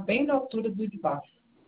bem na altura do de baixo.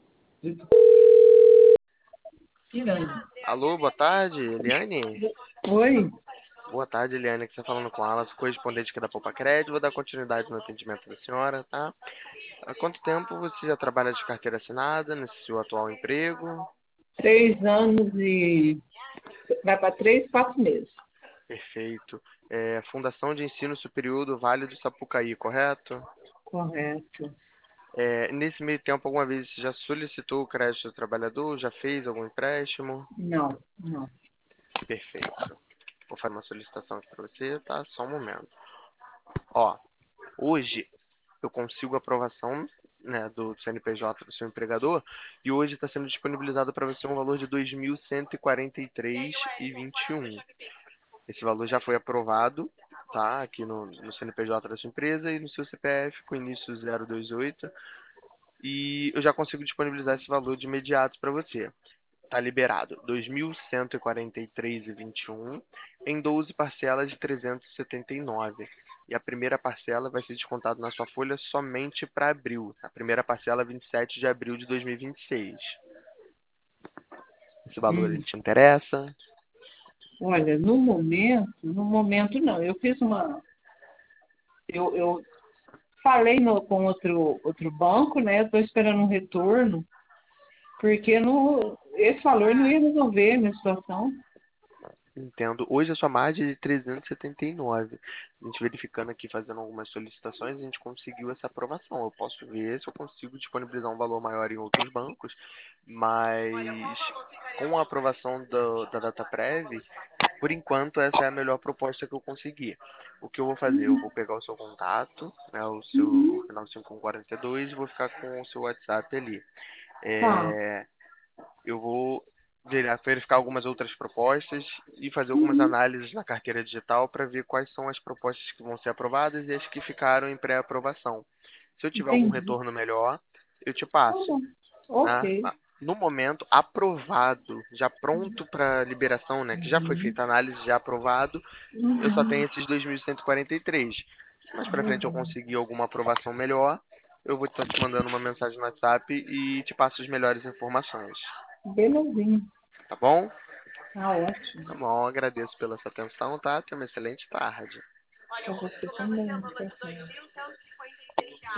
Piranha. Alô, boa tarde, Eliane? Oi? Boa tarde, Eliane, que você está falando com ela, correspondente aqui da Poupa Crédito. Vou dar continuidade no atendimento da senhora, tá? Há quanto tempo você já trabalha de carteira assinada nesse seu atual emprego? 3 anos e vai para 3, 4 meses. Perfeito. Fundação de Ensino Superior do Vale do Sapucaí, correto? Correto. Nesse meio tempo, alguma vez você já solicitou o crédito do trabalhador? Já fez algum empréstimo? Não, não. Perfeito. Vou fazer uma solicitação aqui para você, tá? Só um momento. Ó, hoje eu consigo a aprovação, né, do CNPJ do seu empregador e hoje está sendo disponibilizado para você um valor de R$ 2.143,21. Esse valor já foi aprovado, tá, aqui no CNPJ da sua empresa e no seu CPF com início 028 e eu já consigo disponibilizar esse valor de imediato para você. Está liberado R$ 2.143,21 em 12 parcelas de 379. E a primeira parcela vai ser descontada na sua folha somente para abril. A primeira parcela 27 de abril de 2026. Esse valor ele Hum. te interessa? Olha, no momento não. Eu falei com outro banco, né? Estou esperando um retorno, porque esse valor não ia resolver a minha situação. Entendo. Hoje a sua margem é de 379. A gente verificando aqui, fazendo algumas solicitações, a gente conseguiu essa aprovação. Eu posso ver se eu consigo disponibilizar um valor maior em outros bancos, mas com a aprovação da DataPrev, por enquanto essa é a melhor proposta que eu consegui. O que eu vou fazer? Eu vou pegar o seu contato, né, o final 5142, e vou ficar com o seu WhatsApp ali. Tá. Eu vou verificar algumas outras propostas e fazer algumas análises na carteira digital para ver quais são as propostas que vão ser aprovadas e as que ficaram em pré-aprovação. Se eu tiver algum Entendi. retorno melhor, eu te Tá passo, bom. né? Ok. No momento, aprovado, já pronto para liberação, né? Que já foi Uhum. feita a análise, já aprovado, eu só Uhum. tenho esses 2.143. Se mais para frente eu Uhum. conseguir alguma aprovação melhor, eu vou estar te mandando uma mensagem no WhatsApp e te passo as melhores informações. Belezinha. Tá bom? Tá ótimo. Tá bom, agradeço pela sua atenção, tá? Tenha uma excelente tarde. Para você também. Tchau, tchau.